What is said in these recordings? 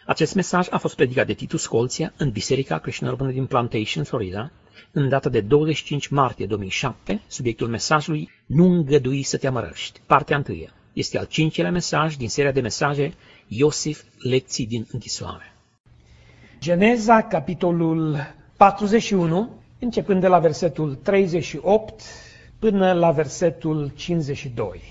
Acest mesaj a fost predicat de Titus Scolția în Biserica Creștin-Urbană din Plantation, Florida, în data de 25 martie 2007, subiectul mesajului Nu îngădui să te amărăști, partea 1. Este al 5-lea mesaj din seria de mesaje Iosif, lecții din închisoare. Geneza, capitolul 41, începând de la versetul 38 până la versetul 52.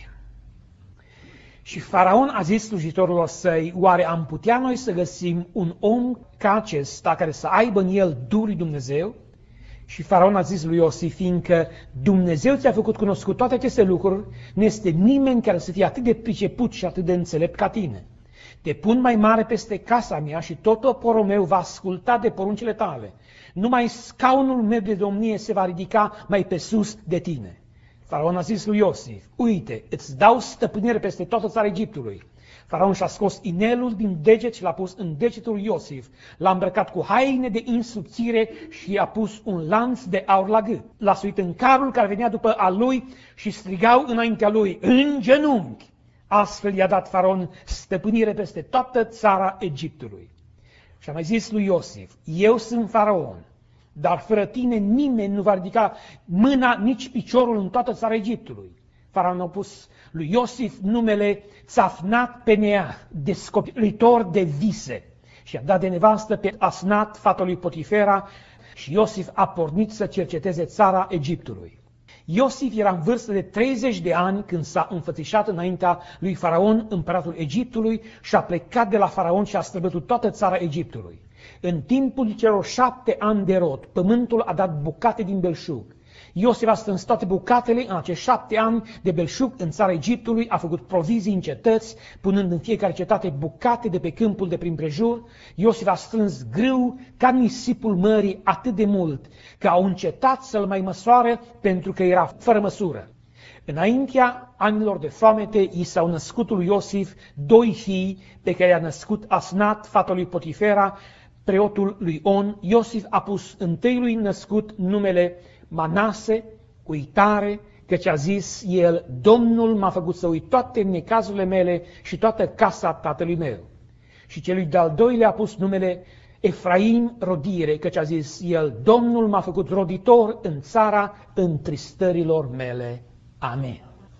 Și Faraon a zis slujitorilor săi, oare am putea noi să găsim un om ca acesta care să aibă în el Duhul lui Dumnezeu? Și Faraon a zis lui Iosif, fiindcă Dumnezeu ți-a făcut cunoscut toate aceste lucruri, nu este nimeni care să fie atât de priceput și atât de înțelept ca tine. Te pun mai mare peste casa mea și tot poporul meu va asculta de poruncile tale. Numai scaunul meu de domnie se va ridica mai pe sus de tine. Faraon a zis lui Iosif, uite, îți dau stăpânire peste toată țara Egiptului. Faraon și-a scos inelul din deget și l-a pus în degetul lui Iosif. L-a îmbrăcat cu haine de insubțire și i-a pus un lanț de aur la gât. L-a suit în carul care venea după al lui și strigau înaintea lui, în genunchi. Astfel i-a dat Faraon stăpânire peste toată țara Egiptului. Și a mai zis lui Iosif, eu sunt Faraon, dar fără tine nimeni nu va ridica mâna, nici piciorul în toată țara Egiptului. Faraon a pus lui Iosif numele Țafnat Penea, descoperitor de vise, și a dat de nevastă pe Asnat, fata lui Potifera, și Iosif a pornit să cerceteze țara Egiptului. Iosif era în vârstă de 30 de ani când s-a înfățișat înaintea lui Faraon, împăratul Egiptului, și a plecat de la Faraon și a străbătut toată țara Egiptului. În timpul celor 7 ani de rod, pământul a dat bucate din belșug. Iosif a strâns toate bucatele în acești 7 ani de belșug în țara Egiptului, a făcut provizii în cetăți, punând în fiecare cetate bucate de pe câmpul de prin prejur. Iosif a strâns grâu ca nisipul mării atât de mult, că au încetat să-l mai măsoare pentru că era fără măsură. Înaintea anilor de foamete, i s-au născut lui Iosif 2 fii pe care i-a născut Asnat, fata lui Potifera, preotul lui On. Iosif a pus întâiului născut numele Manase, uitare, căci a zis el, Domnul m-a făcut să uit toate necazurile mele și toată casa tatălui meu. Și celui de-al doilea a pus numele Efraim, rodire, căci a zis el, Domnul m-a făcut roditor în țara întristărilor mele. Amen.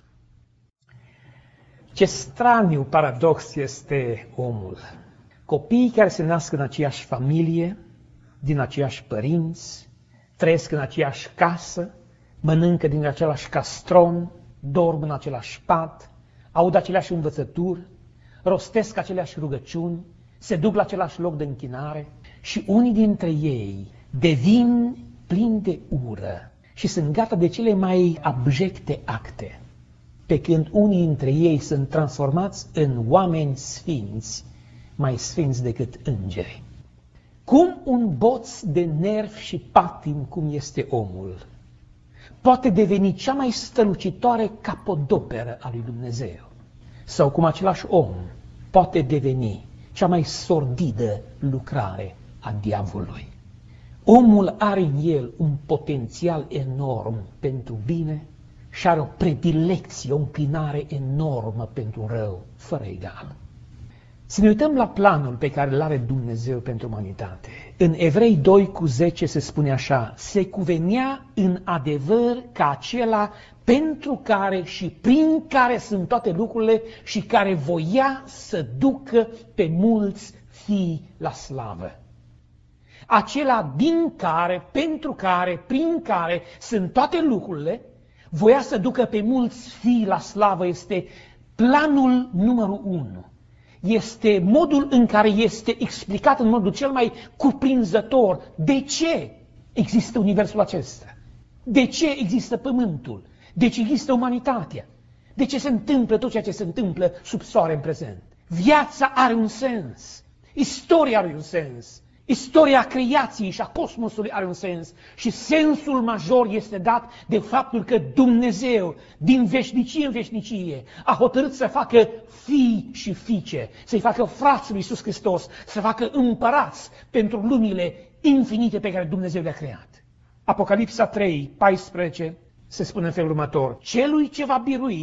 Ce straniu paradox este omul. Copiii care se nasc în aceeași familie, din aceiași părinți, trăiesc în aceeași casă, mănâncă din același castron, dorm în același pat, aud aceleași învățături, rostesc aceleași rugăciuni, se duc la același loc de închinare și unii dintre ei devin plini de ură și sunt gata de cele mai abjecte acte, pe când unii dintre ei sunt transformați în oameni sfinți, mai sfinți decât îngeri. Cum un boț de nervi și patim, cum este omul, poate deveni cea mai strălucitoare capodoperă a lui Dumnezeu? Sau cum același om poate deveni cea mai sordidă lucrare a diavolului? Omul are în el un potențial enorm pentru bine și are o predilecție, o înclinare enormă pentru rău, fără egal. Să ne uităm la planul pe care îl are Dumnezeu pentru umanitate. În Evrei 2:10 se spune așa, se cuvenea în adevăr ca acela pentru care și prin care sunt toate lucrurile și care voia să ducă pe mulți fii la slavă. Acela din care, pentru care, prin care sunt toate lucrurile, voia să ducă pe mulți fii la slavă, este planul numărul 1. Este modul în care este explicat în modul cel mai cuprinzător de ce există universul acesta, de ce există pământul, de ce există umanitatea, de ce se întâmplă tot ceea ce se întâmplă sub soare în prezent. Viața are un sens, istoria are un sens, istoria creației și a cosmosului are un sens și sensul major este dat de faptul că Dumnezeu, din veșnicie în veșnicie, a hotărât să facă fii și fiice, să-i facă frați lui Iisus Hristos, să facă împărați pentru lumile infinite pe care Dumnezeu le-a creat. Apocalipsa 3:14 se spune în felul următor, celui ce va birui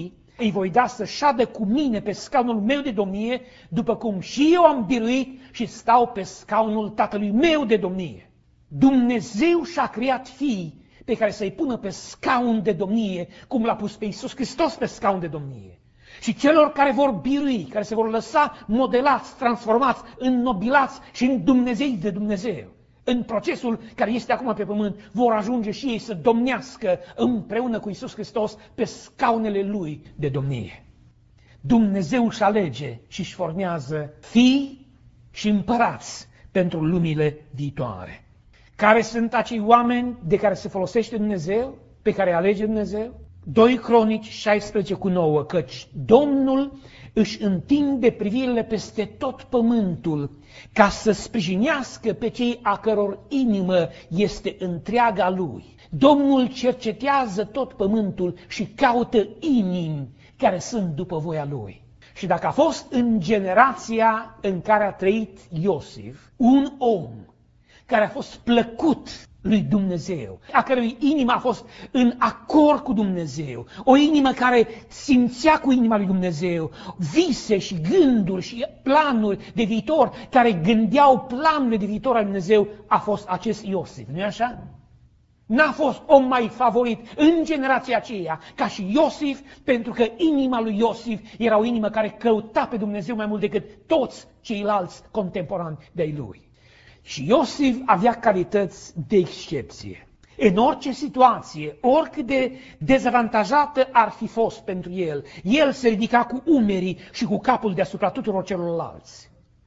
îi voi da să șadă cu mine pe scaunul meu de domnie, după cum și eu am biruit și stau pe scaunul tatălui meu de domnie. Dumnezeu și-a creat fii pe care să-i pună pe scaun de domnie, cum l-a pus pe Iisus Hristos pe scaun de domnie. Și celor care vor birui, care se vor lăsa modelați, transformați, înnobilați și în Dumnezei de Dumnezeu, în procesul care este acum pe pământ, vor ajunge și ei să domnească împreună cu Iisus Hristos pe scaunele Lui de domnie. Dumnezeu își alege și își formează fii și împărați pentru lumile viitoare. Care sunt acei oameni de care se folosește Dumnezeu, pe care alege Dumnezeu? 2 Cronici 16:9, căci Domnul își întinde privirile peste tot pământul ca să sprijinească pe cei a căror inimă este întreaga Lui. Domnul cercetează tot pământul și caută inimi care sunt după voia Lui. Și dacă a fost în generația în care a trăit Iosif un om care a fost plăcut lui Dumnezeu, a cărui inimă a fost în acord cu Dumnezeu, o inimă care simțea cu inima lui Dumnezeu, vise și gânduri și planuri de viitor, care gândeau planurile de viitor al Dumnezeu, a fost acest Iosif, nu-i așa? N-a fost om mai favorit în generația aceea ca și Iosif, pentru că inima lui Iosif era o inimă care căuta pe Dumnezeu mai mult decât toți ceilalți contemporani de-ai lui. Și Iosif avea calități de excepție. În orice situație, oricât de dezavantajată ar fi fost pentru el se ridica cu umerii și cu capul deasupra tuturor celorlalți.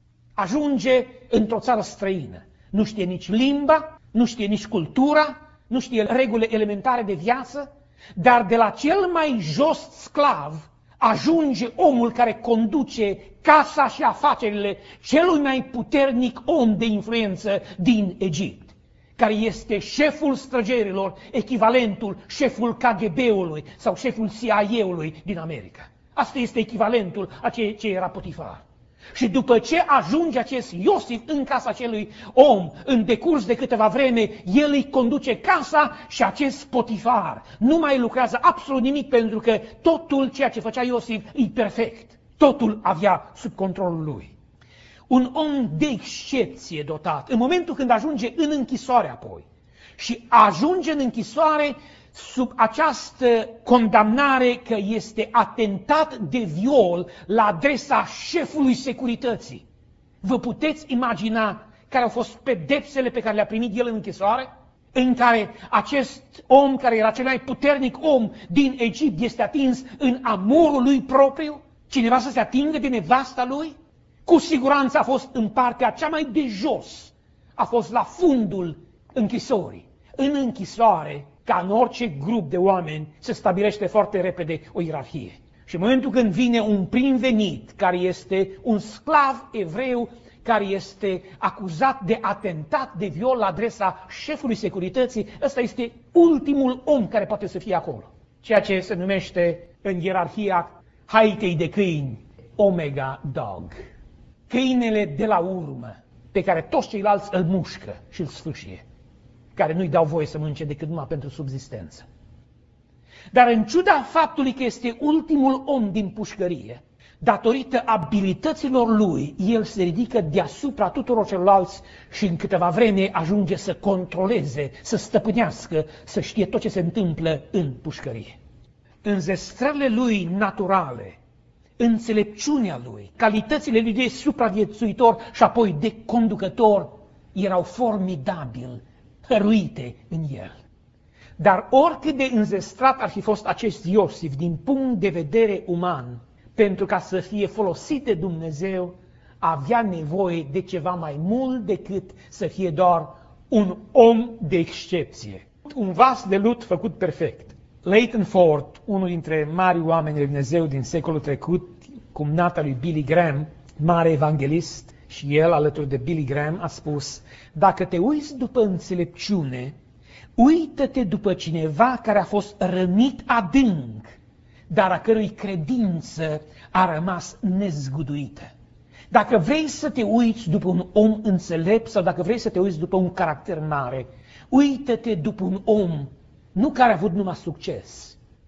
Ajunge într-o țară străină. Nu știe nici limba, nu știe nici cultura, nu știe regulile elementare de viață, dar de la cel mai jos sclav ajunge omul care conduce casa și afacerile celui mai puternic om de influență din Egipt, care este șeful străgerilor, echivalentul șeful KGB-ului sau șeful CIA-ului din America. Asta este echivalentul a ce era Potifar. Și după ce ajunge acest Iosif în casa acelui om, în decurs de câteva vreme, el îi conduce casa și acest Potifar nu mai lucrează absolut nimic, pentru că totul ceea ce făcea Iosif e perfect. Totul avea sub controlul lui. Un om de excepție dotat, în momentul când ajunge în închisoare apoi și ajunge în închisoare sub această condamnare că este atentat de viol la adresa șefului securității. Vă puteți imagina care au fost pedepsele pe care le-a primit el în închisoare? În care acest om, care era cel mai puternic om din Egipt, este atins în amorul lui propriu? Cineva să se atingă de nevasta lui? Cu siguranță a fost în partea cea mai de jos. A fost la fundul închisorii. În închisoare, ca în orice grup de oameni, se stabilește foarte repede o ierarhie. Și în momentul când vine un prim venit, care este un sclav evreu, care este acuzat de atentat, de viol la adresa șefului securității, ăsta este ultimul om care poate să fie acolo. Ceea ce se numește în ierarhia haitei de câini, Omega Dog. Câinele de la urmă, pe care toți ceilalți îl mușcă și îl sfâșie, care nu-i dau voie să mănânce decât numai pentru subzistență. Dar în ciuda faptului că este ultimul om din pușcărie, datorită abilităților lui, el se ridică deasupra tuturor celorlalți și în câteva vreme ajunge să controleze, să stăpânească, să știe tot ce se întâmplă în pușcărie. Înzestrările lui naturale, înțelepciunea lui, calitățile lui de supraviețuitor și apoi de conducător erau formidabil hăruite în el. Dar oricât de înzestrat ar fi fost acest Iosif din punct de vedere uman, pentru ca să fie folosit de Dumnezeu, avea nevoie de ceva mai mult decât să fie doar un om de excepție. Un vas de lut făcut perfect. Leighton Ford, unul dintre mari oameni de Dumnezeu din secolul trecut, cumnata lui Billy Graham, mare evanghelist, și el, alături de Billy Graham, a spus: dacă te uiți după înțelepciune, uită-te după cineva care a fost rănit adânc, dar a cărui credință a rămas nezguduită. Dacă vrei să te uiți după un om înțelept sau dacă vrei să te uiți după un caracter mare, uită-te după un om, nu care a avut numai succes,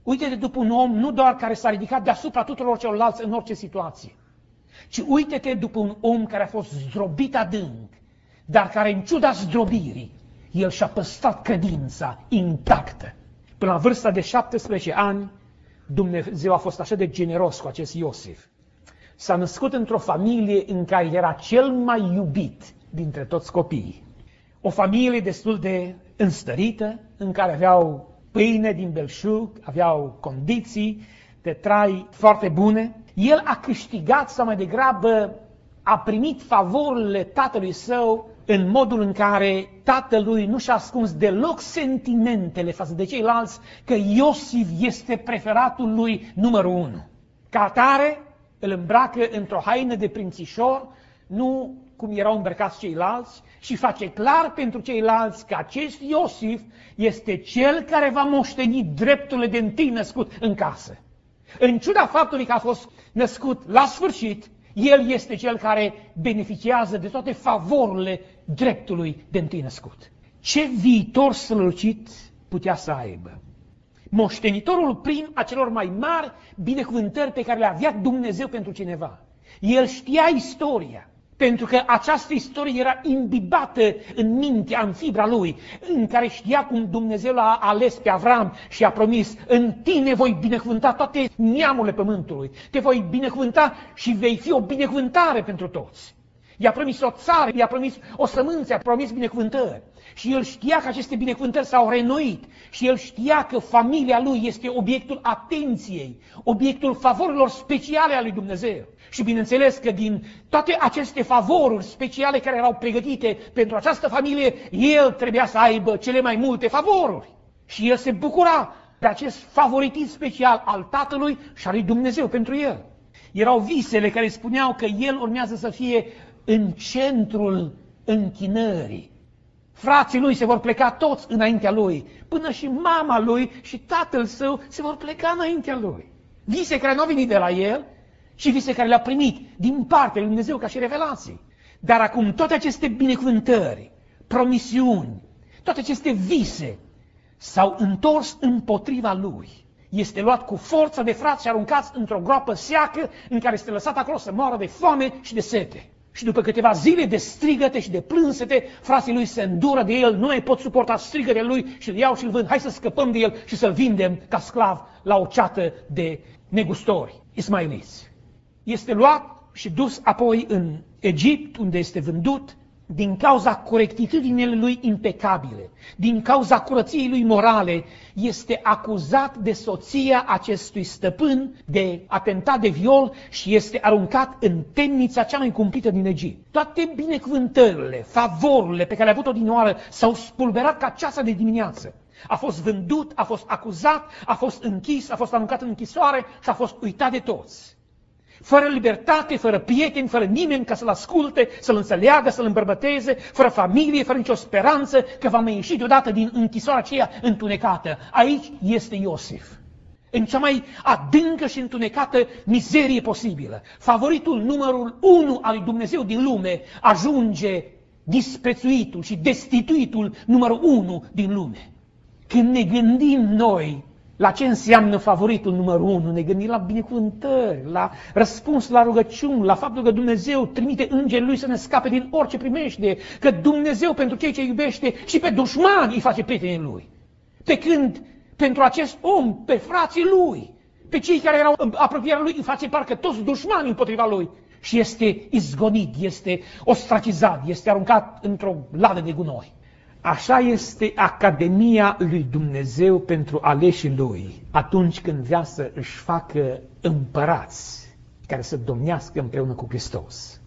Uite-te după un om nu doar care s-a ridicat deasupra tuturor celorlalți în orice situație, ci uite-te după un om care a fost zdrobit adânc, dar care în ciuda zdrobirii, el și-a păstrat credința intactă. Până la vârsta de 17 ani, Dumnezeu a fost așa de generos cu acest Iosif. S-a născut într-o familie în care era cel mai iubit dintre toți copiii. O familie destul de înstărită, în care aveau pâine din belșug, aveau condiții de trai foarte bune. El a câștigat, sau mai degrabă a primit favorurile tatălui său în modul în care tatălui nu și-a ascuns deloc sentimentele față de ceilalți, că Iosif este preferatul lui numărul 1. Ca atare, îl îmbracă într-o haină de prințișor, nu cum erau îmbrăcați ceilalți, și face clar pentru ceilalți că acest Iosif este cel care va moșteni drepturile de întâi născut în casă. În ciuda faptului că a fost născut la sfârșit, el este cel care beneficiază de toate favorurile dreptului de întâi născut. Ce viitor strălucit putea să aibă! Moștenitorul prim a celor mai mari binecuvântări pe care le avea Dumnezeu pentru cineva. El știa istoria, pentru că această istorie era imbibată în mintea, în fibra lui, în care știa cum Dumnezeu l-a ales pe Avram și a promis: în tine voi binecuvânta toate neamurile pământului, te voi binecuvânta și vei fi o binecuvântare pentru toți. I-a promis o țară, i-a promis o sămânță, i-a promis binecuvântări. Și el știa că aceste binecuvântări s-au reînnoit și el știa că familia lui este obiectul atenției, obiectul favorilor speciale ale lui Dumnezeu. Și bineînțeles că din toate aceste favoruri speciale care erau pregătite pentru această familie, el trebuia să aibă cele mai multe favoruri. Și el se bucura de acest favoritism special al tatălui și al lui Dumnezeu pentru el. Erau visele care spuneau că el urmează să fie în centrul închinării. Frații lui se vor pleca toți înaintea lui, până și mama lui și tatăl său se vor pleca înaintea lui. Vise care nu au venit de la el și vise care le-a primit din partea lui Dumnezeu ca și revelații. Dar acum toate aceste binecuvântări, promisiuni, toate aceste vise s-au întors împotriva lui. Este luat cu forța de frați și aruncat într-o groapă seacă în care este lăsat acolo să moară de foame și de sete. Și după câteva zile de strigăte și de plânsete, frații lui se îndură de el, nu mai pot suporta strigătele lui și îl iau și îl vând. Hai să scăpăm de el și să-l vindem ca sclav la o ceată de negustori ismailiți. Este luat și dus apoi în Egipt, unde este vândut din cauza corectitudinii lui impecabile, din cauza curăției lui morale. Este acuzat de soția acestui stăpân de atentat de viol și este aruncat în temnița cea mai cumplită din Egipt. Toate binecuvântările, favorurile pe care le-a avut odinioară s-au spulberat ca ceața de dimineață. A fost vândut, a fost acuzat, a fost închis, a fost aruncat în închisoare și a fost uitat de toți. Fără libertate, fără prieteni, fără nimeni ca să-l asculte, să-l înțeleagă, să-l îmbărbăteze, fără familie, fără nicio speranță că va mai ieși deodată din închisoarea aceea întunecată. Aici este Iosif, în cea mai adâncă și întunecată mizerie posibilă. Favoritul numărul 1 al lui Dumnezeu din lume ajunge disprețuitul și destituitul numărul 1 din lume. Când ne gândim noi la ce înseamnă favoritul numărul 1, ne gândim la binecuvântări, la răspuns la rugăciuni, la faptul că Dumnezeu trimite îngerii lui să ne scape din orice primește, că Dumnezeu pentru cei ce iubește și pe dușmani îi face prietenii lui. Pe când pentru acest om, pe frații lui, pe cei care erau în apropierea lui, îi face parcă toți dușmani împotriva lui. Și este izgonit, este ostracizat, este aruncat într-o ladă de gunoi. Așa este Academia lui Dumnezeu pentru aleșii lui, atunci când vrea să își facă împărați care să domnească împreună cu Hristos.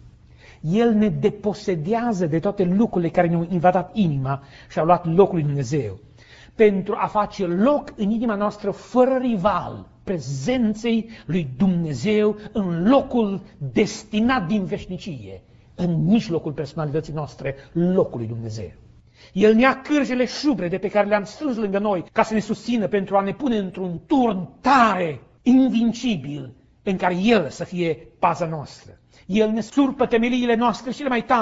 El ne deposedează de toate lucrurile care ne-au invadat inima și au luat locul lui Dumnezeu, pentru a face loc în inima noastră fără rival prezenței lui Dumnezeu în locul destinat din veșnicie, în mijlocul personalității noastre, locul lui Dumnezeu. El ne-a cârjele șubrede pe care le-am strâns lângă noi ca să ne susțină pentru a ne pune într-un turn tare, invincibil, în care El să fie paza noastră. El ne surpă temeliile noastre cele mai tari,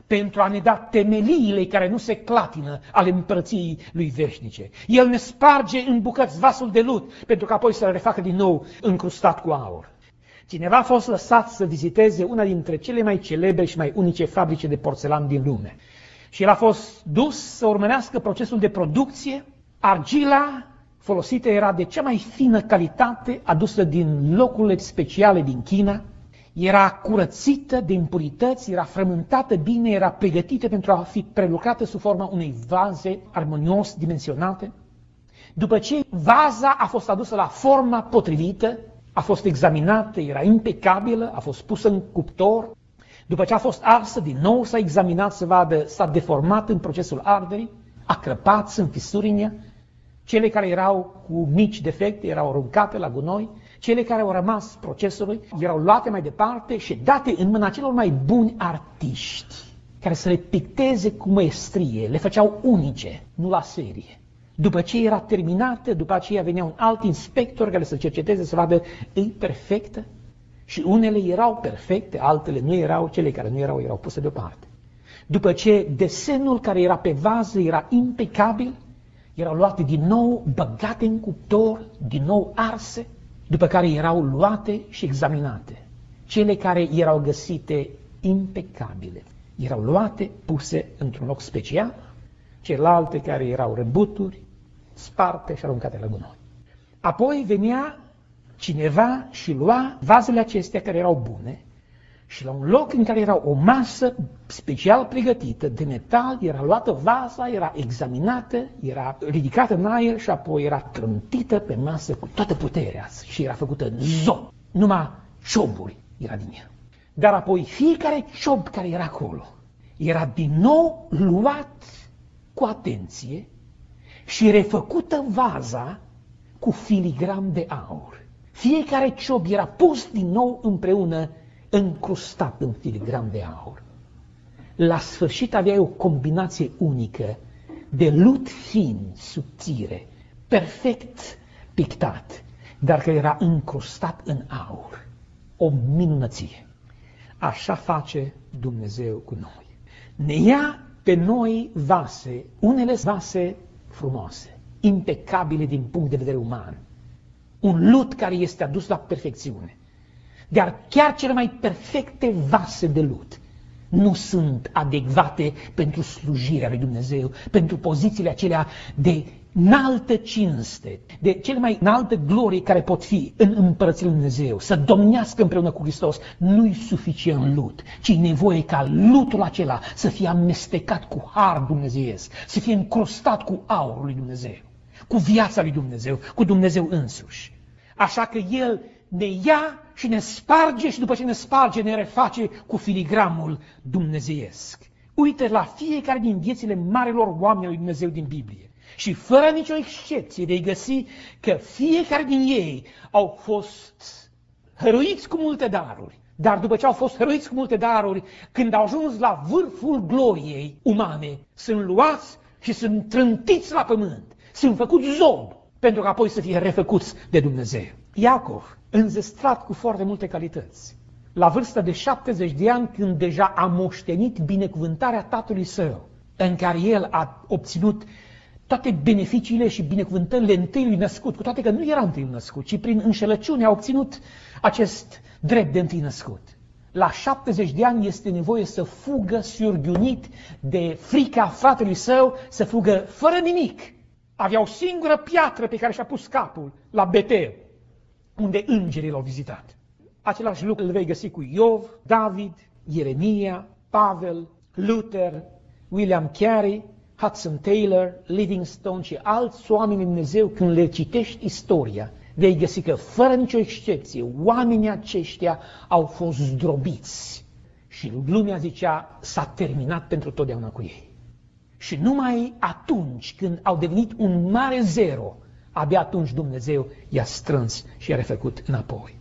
pentru a ne da temeliile care nu se clatină ale împărăției lui veșnice. El ne sparge în bucăți vasul de lut, pentru că apoi să-l refacă din nou încrustat cu aur. Cineva a fost lăsat să viziteze una dintre cele mai celebre și mai unice fabrice de porțelan din lume. Și el a fost dus să urmărească procesul de producție. Argila folosită era de cea mai fină calitate, adusă din locurile speciale din China. Era curățită de impurități, era frământată bine, era pregătită pentru a fi prelucrată sub forma unei vaze armonios dimensionate. După ce vaza a fost adusă la forma potrivită, a fost examinată, era impecabilă, a fost pusă în cuptor. După ce a fost arsă, din nou s-a examinat să vadă, s-a deformat în procesul arderii, a crăpat, sunt fisuri în ea. Cele care erau cu mici defecte erau aruncate la gunoi, cele care au rămas procesului erau luate mai departe și date în mâna celor mai buni artiști, care să le picteze cu maestrie, le făceau unice, nu la serie. După ce era terminată, după aceea venea un alt inspector care să cerceteze, să vadă, e perfectă? Și unele erau perfecte, altele nu erau, cele care nu erau puse deoparte. După ce desenul care era pe vază era impecabil, erau luate din nou, băgate în cuptor, din nou arse, după care erau luate și examinate. Cele care erau găsite impecabile erau luate, puse într-un loc special, celelalte care erau răbuturi, sparte și aruncate la gunoi. Apoi venea cineva și lua vazele acestea care erau bune și la un loc în care era o masă special pregătită de metal, era luată vaza, era examinată, era ridicată în aer și apoi era trântită pe masă cu toată puterea și era făcută în zon. Numai cioburi era din ea. Dar apoi fiecare ciob care era acolo era din nou luat cu atenție și refăcută vaza cu filigram de aur. Fiecare ciob era pus din nou împreună, încrustat în filigram de aur. La sfârșit avea o combinație unică de lut fin, subțire, perfect pictat, dar care era încrustat în aur. O minunăție. Așa face Dumnezeu cu noi. Ne ia pe noi vase, unele vase frumoase, impecabile din punct de vedere uman. Un lut care este adus la perfecțiune. Dar chiar cele mai perfecte vase de lut nu sunt adecvate pentru slujirea lui Dumnezeu, pentru pozițiile acelea de înaltă cinste, de cele mai înalte glorii care pot fi în împărăția lui Dumnezeu, să domnească împreună cu Hristos. Nu-i suficient lut, ci e nevoie ca lutul acela să fie amestecat cu har dumnezeiesc, să fie încrustat cu aurul lui Dumnezeu, cu viața lui Dumnezeu, cu Dumnezeu însuși. Așa că El ne ia și ne sparge și după ce ne sparge ne reface cu filigramul dumnezeiesc. Uite la fiecare din viețile marilor oameni lui Dumnezeu din Biblie și fără nicio excepție de-i găsi că fiecare din ei au fost hăruiți cu multe daruri. Dar după ce au fost hăruiți cu multe daruri, când au ajuns la vârful gloriei umane, sunt luați și sunt trântiți la pământ, sunt făcuți zob, pentru că apoi să fie refăcuți de Dumnezeu. Iacov, înzestrat cu foarte multe calități, la vârsta de 70 de ani, când deja a moștenit binecuvântarea tatălui său, în care el a obținut toate beneficiile și binecuvântările întâiului născut, cu toate că nu era întâiul născut, ci prin înșelăciune a obținut acest drept de întâi născut. La 70 de ani este nevoie să fugă surghiunit de frica fratelui său, să fugă fără nimic. Avea o singură piatră pe care și-a pus capul, la Betel, unde îngerii l-au vizitat. Același lucru îl vei găsi cu Iov, David, Ieremia, Pavel, Luther, William Carey, Hudson Taylor, Livingstone și alți oameni lui Dumnezeu. Când le citești istoria, vei găsi că, fără nicio excepție, oamenii aceștia au fost zdrobiți. Și lumea zicea, s-a terminat pentru totdeauna cu ei. Și numai atunci când au devenit un mare zero, abia atunci Dumnezeu i-a strâns și i-a refăcut înapoi.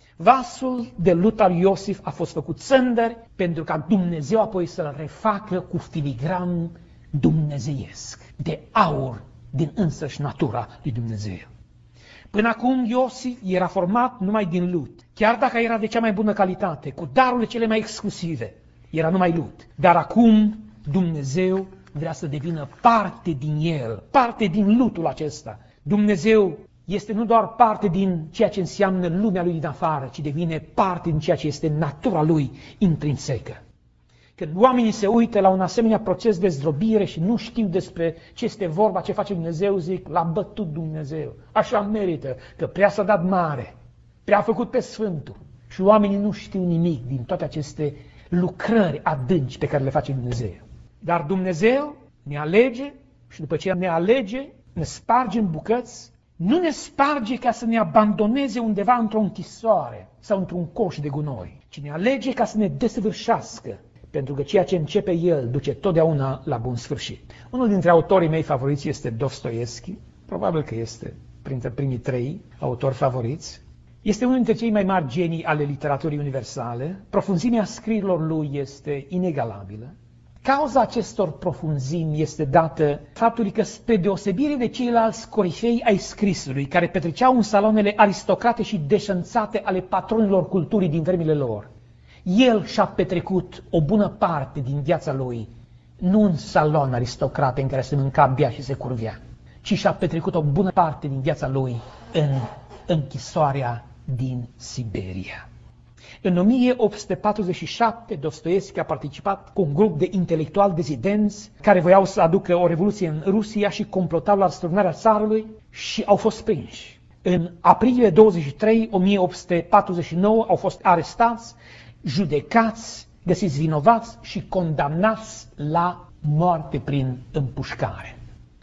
Vasul de lut al Iosif a fost făcut țândări pentru ca Dumnezeu apoi să-l refacă cu filigram dumnezeiesc, de aur din însăși natura lui Dumnezeu. Până acum Iosif era format numai din lut, chiar dacă era de cea mai bună calitate, cu darurile cele mai exclusive. Era numai lut. Dar acum Dumnezeu vrea să devină parte din el, parte din lutul acesta. Dumnezeu este nu doar parte din ceea ce înseamnă lumea lui din afară, ci devine parte din ceea ce este natura lui intrinsecă. Când oamenii se uită la un asemenea proces de zdrobire și nu știu despre ce este vorba, ce face Dumnezeu, zic, l-a bătut Dumnezeu, așa merită, că prea s-a dat mare, prea a făcut pe Sfântul. Și oamenii nu știu nimic din toate aceste lucrări adânci pe care le face Dumnezeu. Dar Dumnezeu ne alege și după ce ne alege, ne sparge în bucăți, nu ne sparge ca să ne abandoneze undeva într-o închisoare sau într-un coș de gunoi, ci ne alege ca să ne desăvârșească, pentru că ceea ce începe El duce totdeauna la bun sfârșit. Unul dintre autorii mei favoriți este Dostoievski, probabil că este printre primii 3 autori favoriți. Este unul dintre cei mai mari genii ale literaturii universale, profunzimea scrierilor lui este inegalabilă. Cauza acestor profunzimi este dată faptului că, spre deosebire de ceilalți corifei ai scrisului, care petreceau în saloanele aristocrate și deșanțate ale patronilor culturii din vremile lor, el și-a petrecut o bună parte din viața lui, nu în salon aristocrate în care se mânca, bea și se curvea, ci și-a petrecut o bună parte din viața lui în închisoarea din Siberia. În 1847, Dostoievski a participat cu un grup de intelectuali dezidenți care voiau să aducă o revoluție în Rusia și complotau la răsturnarea țarului și au fost prinși. În aprilie 23, 1849 au fost arestați, judecați, găsiți vinovați și condamnați la moarte prin împușcare.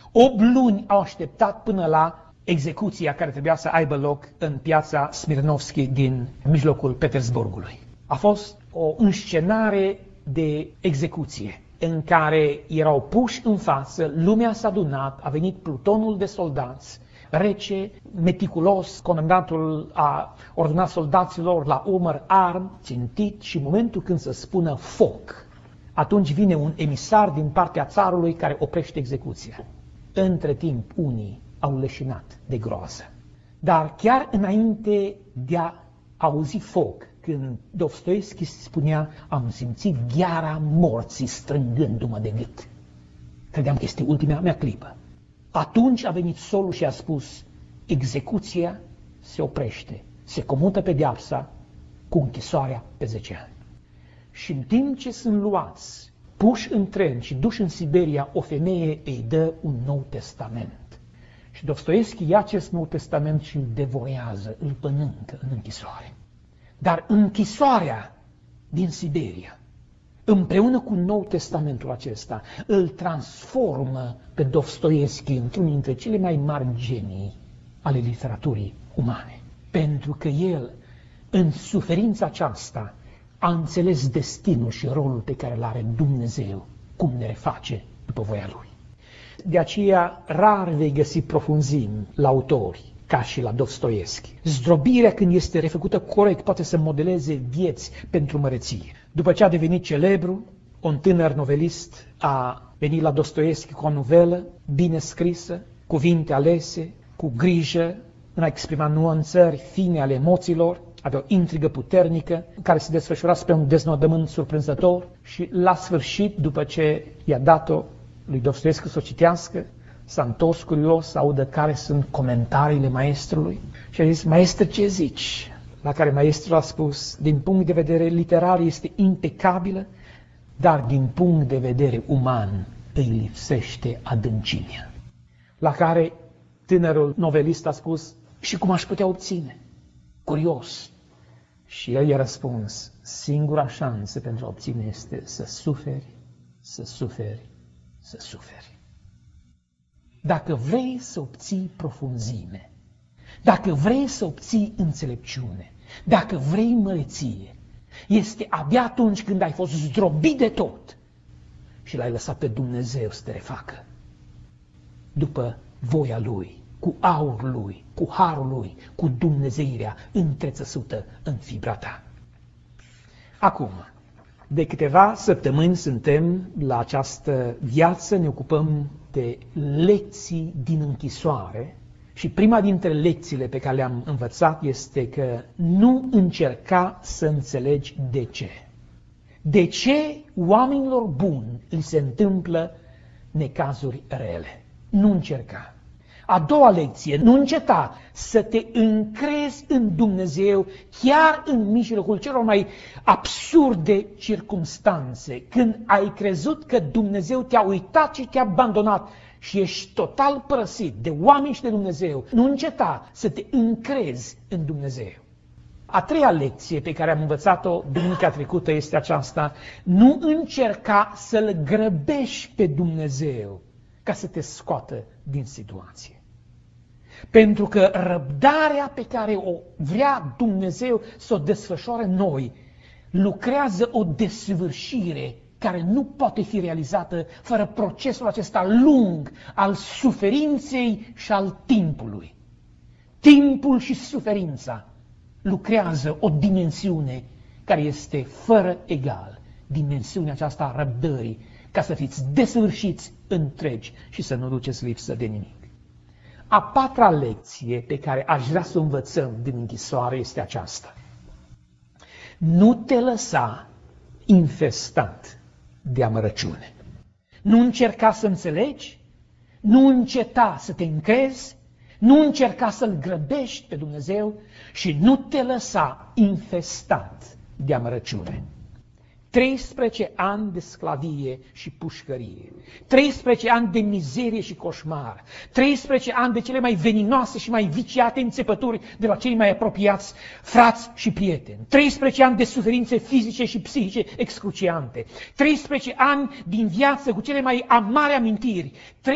8 luni au așteptat până la execuția care trebuia să aibă loc în piața Smirnovski din mijlocul Petersburgului. A fost o înscenare de execuție în care erau puși în față, lumea s-a adunat, a venit plutonul de soldați, rece, meticulos, comandantul a ordonat soldaților la umăr arm, țintit și în momentul când se spună foc, atunci vine un emisar din partea țarului care oprește execuția. Între timp, unii au leșinat de groază. Dar chiar înainte de a auzi foc, când Dostoievski spunea, am simțit gheara morții strângându-mă de gât. Credeam că este ultima mea clipă. Atunci a venit solul și a spus, execuția se oprește, se comută pedeapsa cu închisoarea pe 10 ani. Și în timp ce sunt luați, puși în tren și duși în Siberia, o femeie îi dă un nou testament. Și Dostoievski ia acest nou testament și îl devorează, îl pănâncă în închisoare. Dar închisoarea din Siberia, împreună cu Nou Testamentul acesta, îl transformă pe Dostoievski într-unul dintre cele mai mari genii ale literaturii umane. Pentru că el, în suferința aceasta, a înțeles destinul și rolul pe care îl are Dumnezeu, cum ne reface după voia Lui. De aceea, rar vei găsi profunzimi la autori, ca și la Dostoievski. Zdrobirea, când este refăcută corect, poate să modeleze vieți pentru măreție. După ce a devenit celebru, un tânăr novelist a venit la Dostoievski cu o novelă bine scrisă, cuvinte alese, cu grijă, în a exprima nuanțări fine ale emoțiilor, avea o intrigă puternică, care se desfășura spre un deznodământ surprinzător și, la sfârșit, după ce i-a dat-o lui Dostoievski să o citească, s-a întors curios să audă care sunt comentariile maestrului și a zis, maestre, ce zici? La care maestrul a spus, din punct de vedere literar este impecabilă, dar din punct de vedere uman îi lipsește adâncimea. La care tânărul novelist a spus, și cum aș putea obține? Curios. Și el i-a răspuns, singura șansă pentru a obține este să suferi, să suferi, să suferi. Dacă vrei să obții profunzime, dacă vrei să obții înțelepciune, dacă vrei măreție, este abia atunci când ai fost zdrobit de tot și l-ai lăsat pe Dumnezeu să te refacă după voia Lui, cu aurul Lui, cu harul Lui, cu dumnezeirea întrețăsută în fibra ta. Acum, de câteva săptămâni suntem la această viață, ne ocupăm de lecții din închisoare și prima dintre lecțiile pe care le-am învățat este că nu încerca să înțelegi de ce. De ce oamenilor buni li se întâmplă necazuri rele? Nu încerca. A doua lecție, nu înceta să te încrezi în Dumnezeu chiar în mijlocul celor mai absurde circumstanțe. Când ai crezut că Dumnezeu te-a uitat și te-a abandonat și ești total părăsit de oameni și de Dumnezeu, nu înceta să te încrezi în Dumnezeu. A treia lecție pe care am învățat-o duminica trecută este aceasta: nu încerca să-L grăbești pe Dumnezeu ca să te scoată din situație. Pentru că răbdarea pe care o vrea Dumnezeu să o desfășoare în noi, lucrează o desăvârșire care nu poate fi realizată fără procesul acesta lung al suferinței și al timpului. Timpul și suferința lucrează o dimensiune care este fără egal, dimensiunea aceasta a răbdării, ca să fiți desăvârșiți întregi și să nu duceți lipsă de nimic. A patra lecție pe care aș vrea să o învățăm din închisoare este aceasta: nu te lăsa infestat de amărăciune. Nu încerca să înțelegi, nu înceta să te încrezi, nu încerca să-L grăbești pe Dumnezeu și nu te lăsa infestat de amărăciune. 13 ani de sclavie și pușcărie, 13 ani de mizerie și coșmar, 13 ani de cele mai veninoase și mai viciate înțepături de la cei mai apropiați frați și prieteni, 13 ani de suferințe fizice și psihice excruciante, 13 ani din viață cu cele mai amare amintiri,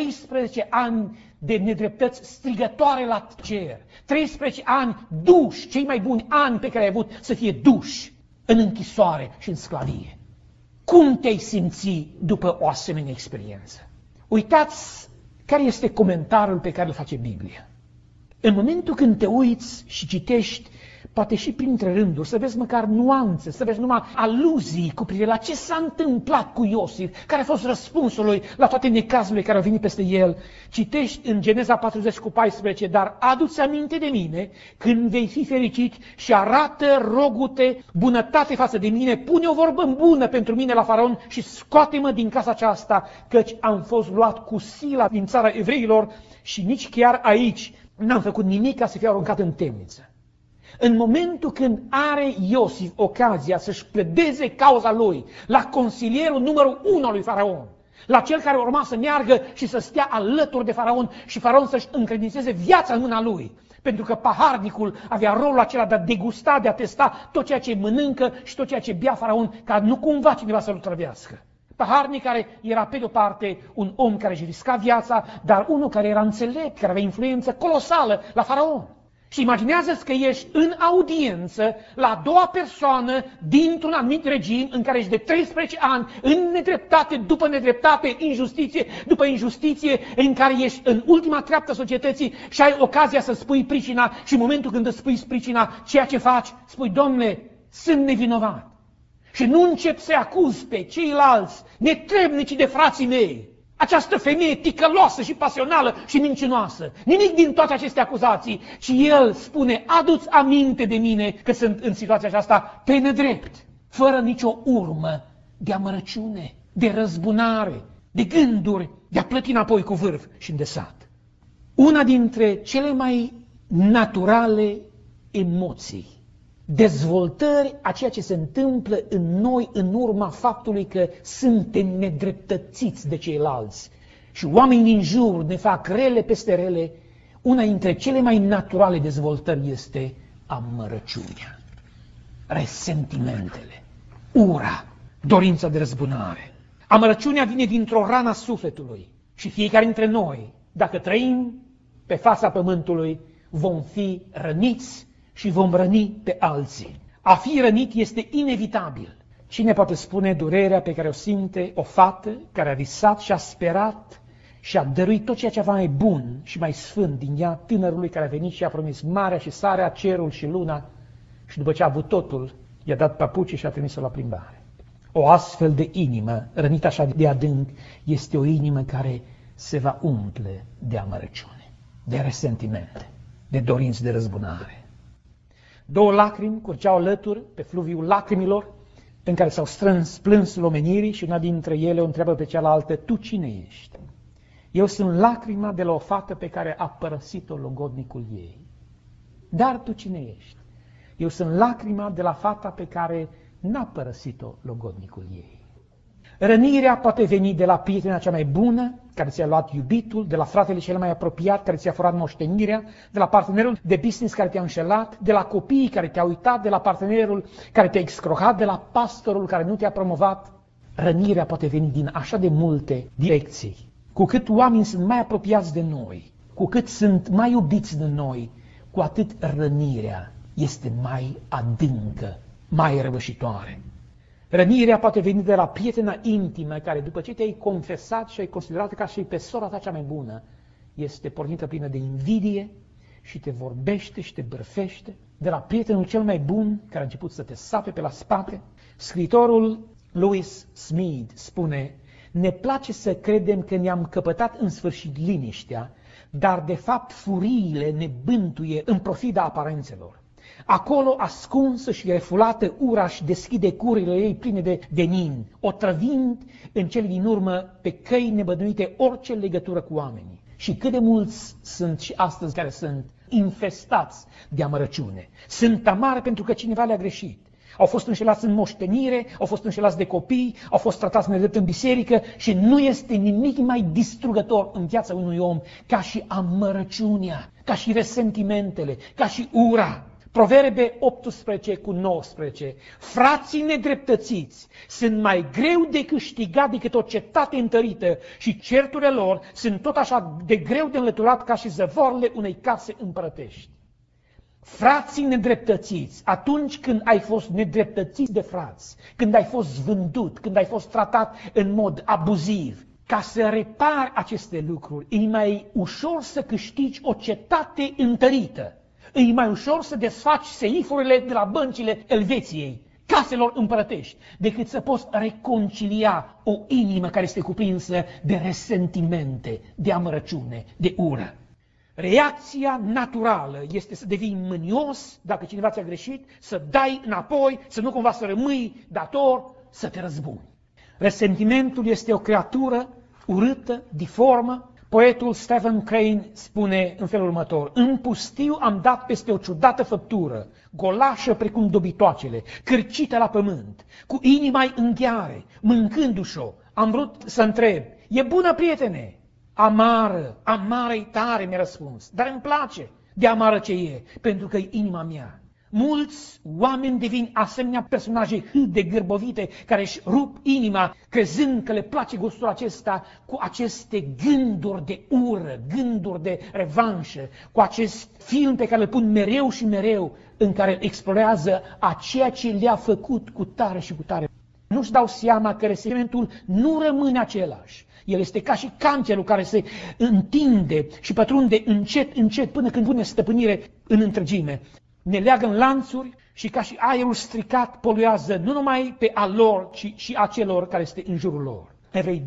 13 ani de nedreptăți strigătoare la cer, 13 ani duși, cei mai buni ani pe care ai avut să fie duși în închisoare și în sclavie. Cum te-ai simți după o asemenea experiență? Uitați care este comentariul pe care îl face Biblia. În momentul când te uiți și citești, poate și printre rânduri, să vezi măcar nuanțe, să vezi numai aluzii cu privire la ce s-a întâmplat cu Iosif, care a fost răspunsul lui la toate necazurile care au venit peste el. Citești în Geneza 40:14, dar adu-ți aminte de mine când vei fi fericit și arată, rogu-te, bunătate față de mine, pune o vorbă bună pentru mine la Faraon și scoate-mă din casa aceasta, căci am fost luat cu sila din țara evreilor și nici chiar aici n-am făcut nimic ca să fiu aruncat în temniță. În momentul când are Iosif ocazia să-și pledeze cauza lui la consilierul numărul 1 al lui Faraon, la cel care urma să meargă și să stea alături de Faraon și Faraon să-și încredințeze viața în mâna lui, pentru că paharnicul avea rolul acela de a degusta, de a testa tot ceea ce mănâncă și tot ceea ce bea Faraon, ca nu cumva cineva să-l otrăvească. Paharnic care era pe de-o parte un om care își risca viața, dar unul care era înțelept, care avea influență colosală la Faraon. Și imaginează-ți că ești în audiență la a doua persoană dintr-un anumit regim în care ești de 13 ani în nedreptate, după nedreptate, injustiție, după injustiție, în care ești în ultima treaptă a societății și ai ocazia să spui pricina și în momentul când îți spui pricina, ceea ce faci, spui: Domnule, sunt nevinovat. Și nu începi să-i acuzi pe ceilalți netrebnici de frații mei. Această femeie ticăloasă și pasională și mincinoasă. Nimic din toate aceste acuzații, ci el spune: adu-ți aminte de mine că sunt în situația aceasta pe nedrept, fără nicio urmă de amărăciune, de răzbunare, de gânduri de a plăti înapoi cu vârf și îndesat. Una dintre cele mai naturale emoții, dezvoltări a ceea ce se întâmplă în noi în urma faptului că suntem nedreptățiți de ceilalți și oamenii din jur ne fac rele peste rele, una dintre cele mai naturale dezvoltări este amărăciunea, resentimentele, ura, dorința de răzbunare. Amărăciunea vine dintr-o rană a sufletului și fiecare dintre noi, dacă trăim pe fața pământului, vom fi răniți și vom răni pe alții. A fi rănit este inevitabil. Cine poate spune durerea pe care o simte o fată care a visat și a sperat și a dăruit tot ceea ce avea mai bun și mai sfânt din ea tânărului care a venit și a promis marea și sarea, cerul și luna și după ce a avut totul, i-a dat papucii și a trimis-o la plimbare. O astfel de inimă, rănită așa de adânc, este o inimă care se va umple de amărăciune, de resentimente, de dorinți de răzbunare. 2 lacrimi curgeau alături pe fluviul lacrimilor în care s-au strâns plânsul omenirii și una dintre ele o întreabă pe cealaltă, tu cine ești? Eu sunt lacrima de la o fată pe care a părăsit-o logodnicul ei. Dar tu cine ești? Eu sunt lacrima de la fata pe care n-a părăsit-o logodnicul ei. Rănirea poate veni de la prietena cea mai bună, care ți-a luat iubitul, de la fratele cel mai apropiat, care ți-a furat moștenirea, de la partenerul de business care te-a înșelat, de la copiii care te-au uitat, de la partenerul care te-a excrohat, de la pastorul care nu te-a promovat. Rănirea poate veni din așa de multe direcții. Cu cât oamenii sunt mai apropiați de noi, cu cât sunt mai iubiți de noi, cu atât rănirea este mai adâncă, mai răvășitoare. Rănirea poate veni de la prietena intimă care după ce te-ai confesat și ai considerat ca și pe sora ta cea mai bună, este pornită plină de invidie și te vorbește și te bârfește. De la prietenul cel mai bun care a început să te sape pe la spate. Scriitorul Lewis Smead spune, ne place să credem că ne-am căpătat în sfârșit liniștea, dar de fapt furiile ne bântuie în profida aparențelor. Acolo, ascunsă și refulată, ura și deschide curile ei pline de venin, otrăvind în cele din urmă pe căi nebănuite orice legătură cu oamenii. Și cât de mulți sunt și astăzi care sunt infestați de amărăciune. Sunt amare pentru că cineva le-a greșit. Au fost înșelați în moștenire, au fost înșelați de copii, au fost tratați nedrept în biserică și nu este nimic mai distrugător în viața unui om ca și amărăciunea, ca și resentimentele, ca și ura. Proverbe 18:19. Frații nedreptățiți sunt mai greu de câștigat decât o cetate întărită și certurile lor sunt tot așa de greu de înlăturat ca și zăvoarele unei case împărătești. Frații nedreptățiți, atunci când ai fost nedreptățit de frați, când ai fost vândut, când ai fost tratat în mod abuziv, ca să repari aceste lucruri, e mai ușor să câștigi o cetate întărită. E mai ușor să desfaci seifurile de la băncile Elveției, caselor împărătești, decât să poți reconcilia o inimă care este cuprinsă de resentimente, de amărăciune, de ură. Reacția naturală este să devii mânios dacă cineva ți-a greșit, să dai înapoi, să nu cumva să rămâi dator, să te răzbuni. Resentimentul este o creatură urâtă, diformă. Poetul Stephen Crane spune în felul următor, în pustiu am dat peste o ciudată făptură, golașă precum dobitoacele, cârcită la pământ, cu inima în gheare, mâncându-și-o. Am vrut să întreb, e bună, prietene? Amară, amară-i tare, mi-a răspuns, dar îmi place de amară ce e, pentru că e inima mea. Mulți oameni devin asemenea personaje de gârbovite care își rup inima crezând că le place gustul acesta cu aceste gânduri de ură, gânduri de revanșă, cu acest film pe care îl pun mereu și mereu în care explorează a ceea ce le-a făcut cu tare și cu tare. Nu-și dau seama că resentimentul nu rămâne același. El este ca și cancerul care se întinde și pătrunde încet, încet până când pune stăpânire în întregime. Ne leagă în lanțuri și ca și aerul stricat poluează nu numai pe al lor, ci și a celor care este în jurul lor. Evrei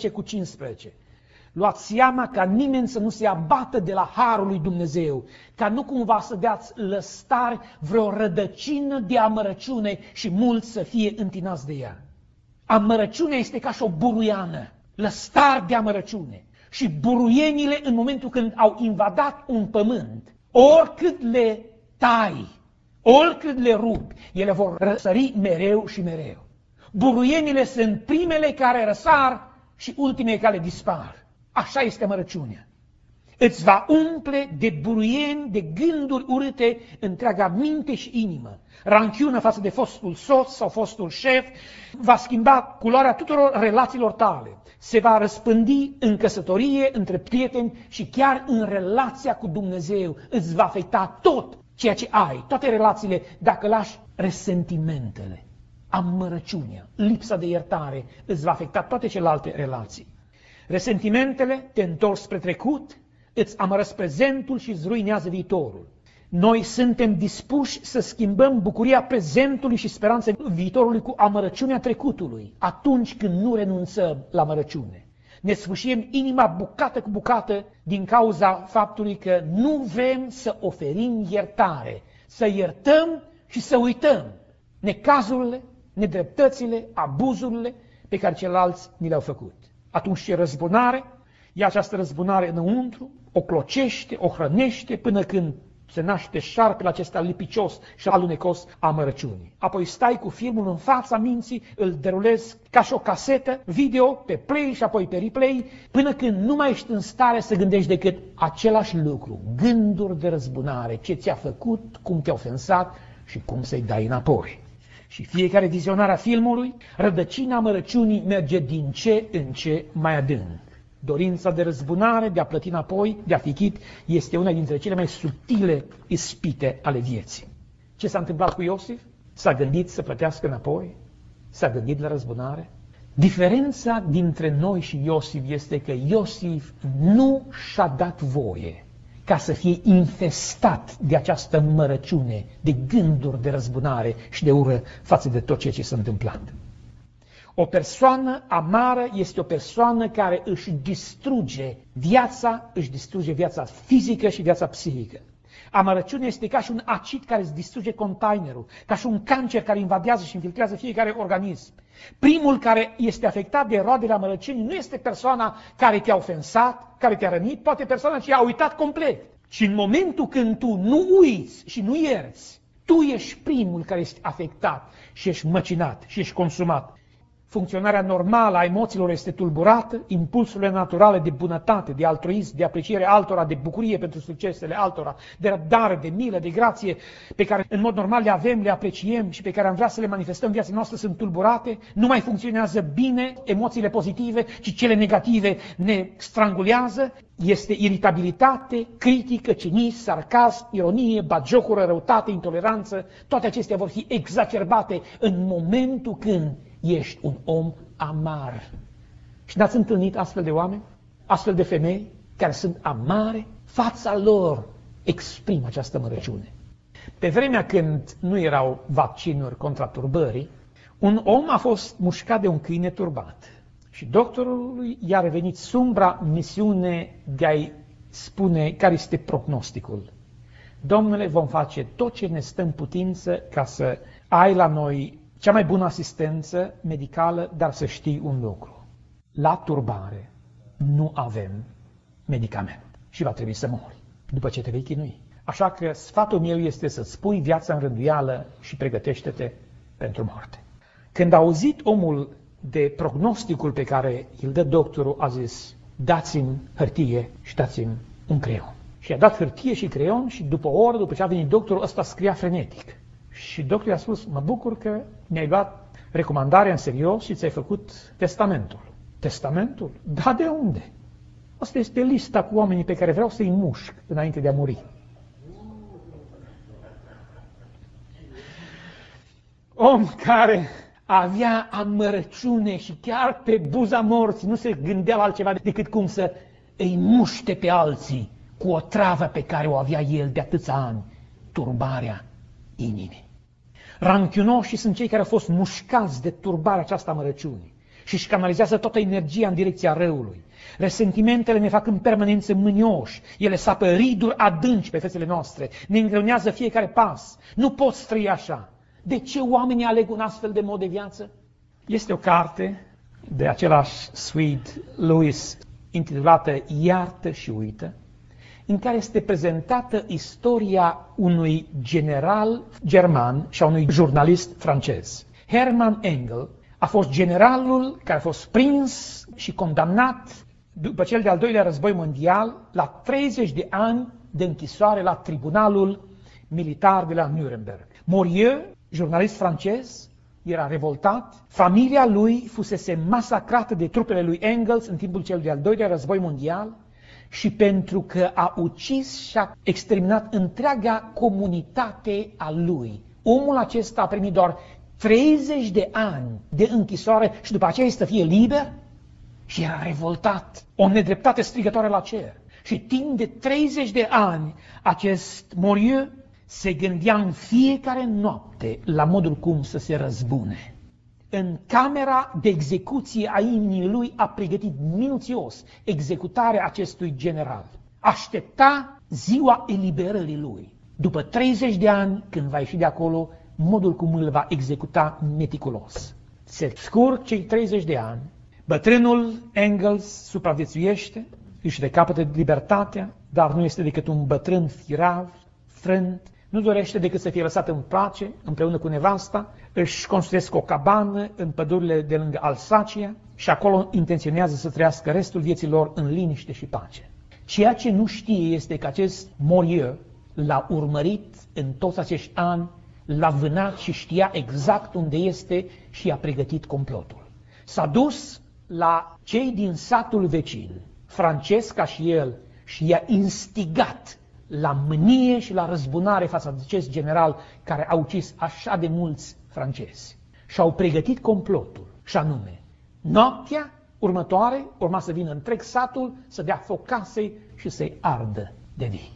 12:15. Luați seama ca nimeni să nu se abată de la harul lui Dumnezeu, ca nu cumva să dați lăstari vreo rădăcină de amărăciune și mulți să fie întinați de ea. Amărăciunea este ca și o buruiană, lăstari de amărăciune. Și buruienile în momentul când au invadat un pământ, oricât le tai, oricât le rup, ele vor răsări mereu și mereu. Buruienile sunt primele care răsar și ultimele care dispar. Așa este amărăciunea. Îți va umple de buruieni, de gânduri urâte întreaga minte și inimă. Ranchiună față de fostul soț sau fostul șef va schimba culoarea tuturor relațiilor tale. Se va răspândi în căsătorie, între prieteni și chiar în relația cu Dumnezeu. Îți va afecta tot ceea ce ai, toate relațiile, dacă lași resentimentele, amărăciunea, lipsa de iertare, îți va afecta toate celelalte relații. Resentimentele te întorc spre trecut, îți amărăsc prezentul și îți ruinează viitorul. Noi suntem dispuși să schimbăm bucuria prezentului și speranța viitorului cu amărăciunea trecutului, atunci când nu renunțăm la amărăciune. Ne sfâșiem inima bucată cu bucată din cauza faptului că nu vrem să oferim iertare, să iertăm și să uităm necazurile, nedreptățile, abuzurile pe care ceilalți ni le-au făcut. Atunci ce răzbunare? Ia această răzbunare înăuntru, o clocește, o hrănește până când se naște șarpele acesta lipicios și alunecos a amărăciunii. Apoi stai cu filmul în fața minții, îl derulezi ca și o casetă video pe play și apoi pe replay, până când nu mai ești în stare să gândești decât același lucru, gânduri de răzbunare, ce ți-a făcut, cum te-a ofensat și cum să-i dai înapoi. Și fiecare vizionare a filmului, rădăcina amărăciunii merge din ce în ce mai adânc. Dorința de răzbunare, de a plăti înapoi, de a fi chit, este una dintre cele mai subtile ispite ale vieții. Ce s-a întâmplat cu Iosif? S-a gândit să plătească înapoi? S-a gândit la răzbunare? Diferența dintre noi și Iosif este că Iosif nu și-a dat voie ca să fie infestat de această mărăciune, de gânduri de răzbunare și de ură față de tot ceea ce s-a întâmplat. O persoană amară este o persoană care își distruge viața fizică și viața psihică. Amărăciunea este ca și un acid care îți distruge containerul, ca și un cancer care invadează și infiltrează fiecare organism. Primul care este afectat de roadele amărăciunii nu este persoana care te-a ofensat, care te-a rănit, poate persoana ce a uitat complet. Și în momentul când tu nu uiți și nu ierți, tu ești primul care este afectat și ești măcinat și ești consumat. Funcționarea normală a emoțiilor este tulburată, impulsurile naturale de bunătate, de altruism, de apreciere altora, de bucurie pentru succesele altora, de răbdare, de milă, de grație, pe care în mod normal le avem, le apreciem și pe care am vrea să le manifestăm în viața noastră, sunt tulburate, nu mai funcționează bine emoțiile pozitive, ci cele negative ne strangulează, este iritabilitate, critică, cinism, sarcasm, ironie, batjocură, răutate, intoleranță, toate acestea vor fi exacerbate în momentul când ești un om amar. Și n-ați întâlnit astfel de oameni, astfel de femei care sunt amare? Fața lor exprimă această mărăciune. Pe vremea când nu erau vaccinuri contra turbării, un om a fost mușcat de un câine turbat. Și doctorului i-a revenit sumbra misiune de a-i spune care este prognosticul. Domnule, vom face tot ce ne stă în putință ca să ai la noi cea mai bună asistență medicală, dar să știi un lucru. La turbare nu avem medicament și va trebui să mori după ce te vei chinui. Așa că sfatul meu este să-ți pui viața în rânduială și pregătește-te pentru moarte. Când a auzit omul de prognosticul pe care îl dă doctorul, a zis, dați-mi hârtie și dați-mi un creion. Și a dat hârtie și creion și după o oră, după ce a venit doctorul, ăsta scria frenetic. Și doctorul i-a spus, mă bucur că mi-ai luat recomandarea în serios și ți-ai făcut testamentul. Testamentul? Da, de unde? Asta este lista cu oamenii pe care vreau să-i mușc înainte de a muri. Om care avea amărăciune și chiar pe buza morții nu se gândea la altceva decât cum să îi muște pe alții cu o travă pe care o avea el de atâția ani, turbarea inimii. Ranchiunoșii sunt cei care au fost mușcați de turbarea aceasta amărăciunii și își canalizează toată energia în direcția răului. Resentimentele ne fac în permanență mânioși, ele sapă riduri adânci pe fețele noastre, ne îngreunează fiecare pas. Nu poți trăi așa. De ce oamenii aleg un astfel de mod de viață? Este o carte de același Swede Lewis intitulată Iartă și uită, în care este prezentată istoria unui general german și a unui jurnalist francez. Hermann Engel a fost generalul care a fost prins și condamnat după cel de-al doilea război mondial la 30 de ani de închisoare la tribunalul militar de la Nuremberg. Morieux, jurnalist francez, era revoltat, familia lui fusese masacrată de trupele lui Engels în timpul celui de-al doilea război mondial și pentru că a ucis și a exterminat întreaga comunitate a lui. Omul acesta a primit doar 30 de ani de închisoare și după aceea să fie liber și era revoltat. O nedreptate strigătoare la cer. Și timp de 30 de ani acest Morieux se gândea în fiecare noapte la modul cum să se răzbune. În camera de execuție a inimii lui a pregătit minuțios executarea acestui general. Aștepta ziua eliberării lui. După 30 de ani, când va ieși de acolo, modul cum îl va executa meticulos. Se scurg cei 30 de ani, bătrânul Engels supraviețuiește, își recapătă libertatea, dar nu este decât un bătrân firav, frânt, nu dorește decât să fie lăsat în pace, împreună cu nevasta, își construiesc o cabană în pădurile de lângă Alsacia și acolo intenționează să trăiască restul vieții lor în liniște și pace. Ceea ce nu știe este că acest Morieu l-a urmărit în toți acești ani, l-a vânat și știa exact unde este și a pregătit complotul. S-a dus la cei din satul vecin, francez ca și el, și i-a instigat la mânie și la răzbunare față de acest general care a ucis așa de mulți francezi. Și-au pregătit complotul, și anume, noaptea următoare urma să vină întreg satul, să dea foc casei și să-i ardă de vii.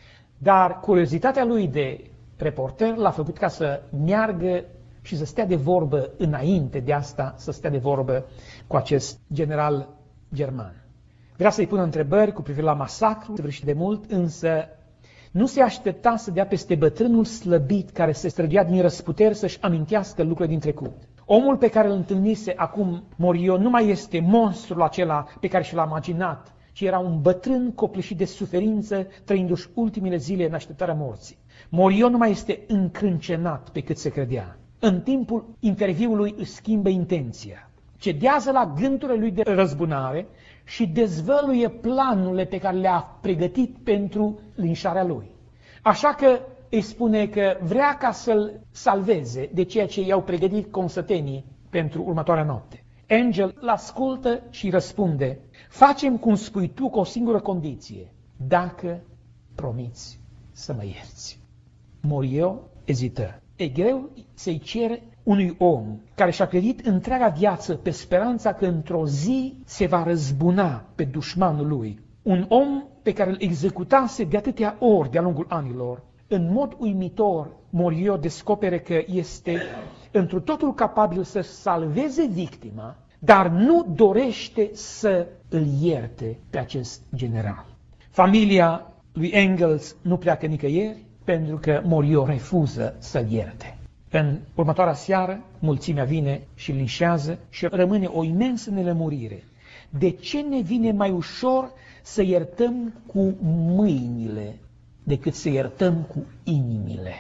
Dar curiozitatea lui de reporter l-a făcut ca să meargă și să stea de vorbă înainte de asta, să stea de vorbă cu acest general german. Vrea să-i pună întrebări cu privire la masacru, săvârșit de mult, însă nu se aștepta să dea peste bătrânul slăbit care se străduia din răsputeri să-și amintească lucrurile din trecut. Omul pe care îl întâlnise acum Moriot nu mai este monstrul acela pe care și l-a imaginat, ci era un bătrân copleșit de suferință, trăindu-și ultimele zile în așteptarea morții. Moriot nu mai este încrâncenat pe cât se credea. În timpul interviului își schimbă intenția. Cedează la gândurile lui de răzbunare și dezvăluie planurile pe care le-a pregătit pentru linșarea lui. Așa că îi spune că vrea ca să-l salveze de ceea ce i-au pregătit consătenii pentru următoarea noapte. Engel l-ascultă și răspunde: facem cum spui tu cu o singură condiție, dacă promiți să mă ierți. Moriot ezită. E greu să-i cere unui om care și-a credit întreaga viață pe speranța că într-o zi se va răzbuna pe dușmanul lui. Un om pe care îl executase de atâtea ori de-a lungul anilor. În mod uimitor, Moriot descopere că este întru totul capabil să salveze victima, dar nu dorește să îl ierte pe acest general. Familia lui Engels nu pleacă nicăieri pentru că Moriot refuză să-l ierte. În următoarea seară, mulțimea vine și linșează și rămâne o imensă nelămurire. De ce ne vine mai ușor să iertăm cu mâinile decât să iertăm cu inimile?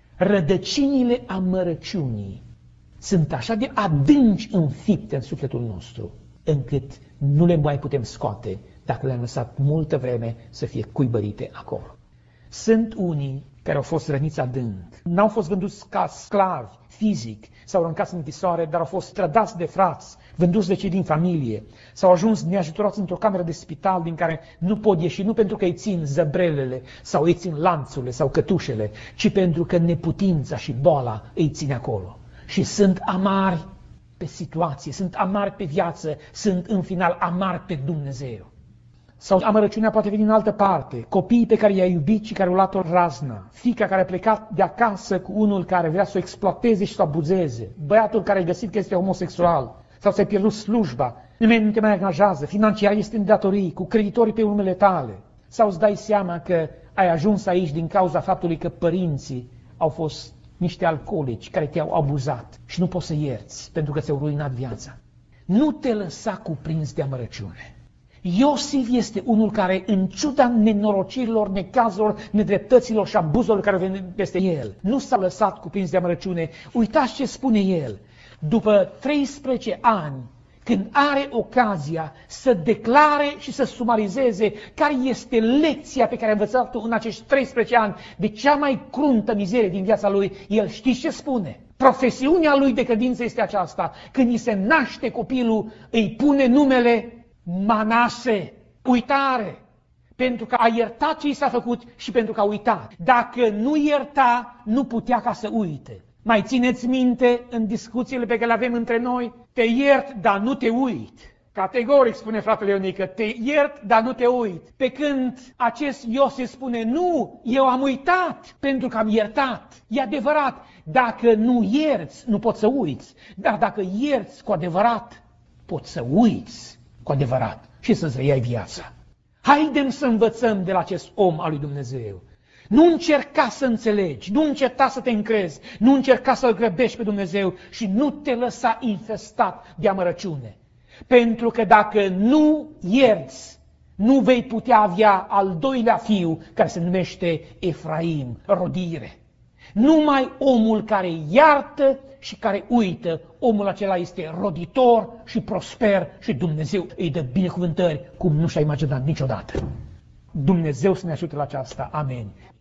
Rădăcinile amărăciunii sunt așa de adânci înfipte în sufletul nostru, încât nu le mai putem scoate dacă le-am lăsat multă vreme să fie cuibărite acolo. Sunt unii care au fost răniți adânc, n-au fost vânduți ca sclavi fizic, s-au aruncați în închisoare, dar au fost trădați de frați, vânduți de cei din familie, s-au ajuns neajutorați într-o cameră de spital din care nu pot ieși, nu pentru că îi țin zăbrelele sau îi țin lanțurile sau cătușele, ci pentru că neputința și boala îi ține acolo. Și sunt amari pe situație, sunt amari pe viață, sunt în final amari pe Dumnezeu. Sau amărăciunea poate veni în altă parte. Copiii pe care i-a iubit și care au luat-o razna. Fiica care a plecat de acasă cu unul care vrea să o exploateze și să o abuzeze. Băiatul care a găsit că este homosexual. Sau ți-a pierdut slujba. Nimeni nu te mai angajează. Financiar este în datorii, cu creditorii pe urmele tale. Sau îți dai seama că ai ajuns aici din cauza faptului că părinții au fost niște alcoolici care te-au abuzat. Și nu poți să ierți pentru că ți-au ruinat viața. Nu te lăsa cuprins de amărăciune. Iosif este unul care, în ciuda nenorocirilor, necazurilor, nedreptăților și abuzurilor care vin peste el, nu s-a lăsat cuprins de amărăciune. Uitați ce spune el. După 13 ani, când are ocazia să declare și să sumarizeze care este lecția pe care a învățat-o în acești 13 ani de cea mai cruntă mizerie din viața lui, el știți ce spune? Profesiunea lui de credință este aceasta. Când îi se naște copilul, îi pune numele Manase, uitare, pentru că a iertat ce i s-a făcut și pentru că a uitat. Dacă nu ierta, nu putea ca să uite. Mai țineți minte în discuțiile pe care le avem între noi? Te iert, dar nu te uit. Categoric spune fratele Ionică, te iert, dar nu te uit. Pe când acest Iosif spune, nu, eu am uitat pentru că am iertat. E adevărat, dacă nu ierți, nu poți să uiți. Dar dacă ierți cu adevărat, poți să uiți cu adevărat și să-ți reiei viața. Haidem să învățăm de la acest om al lui Dumnezeu. Nu încerca să înțelegi, nu încerca să te încrezi, nu încerca să-L grăbești pe Dumnezeu și nu te lăsa infestat de amărăciune. Pentru că dacă nu ierți, nu vei putea avea al doilea fiu care se numește Efraim, rodire. Numai omul care iartă și care uită, omul acela este roditor și prosper și Dumnezeu îi dă binecuvântări cum nu și-a imaginat niciodată. Dumnezeu să ne ajute la aceasta. Amen.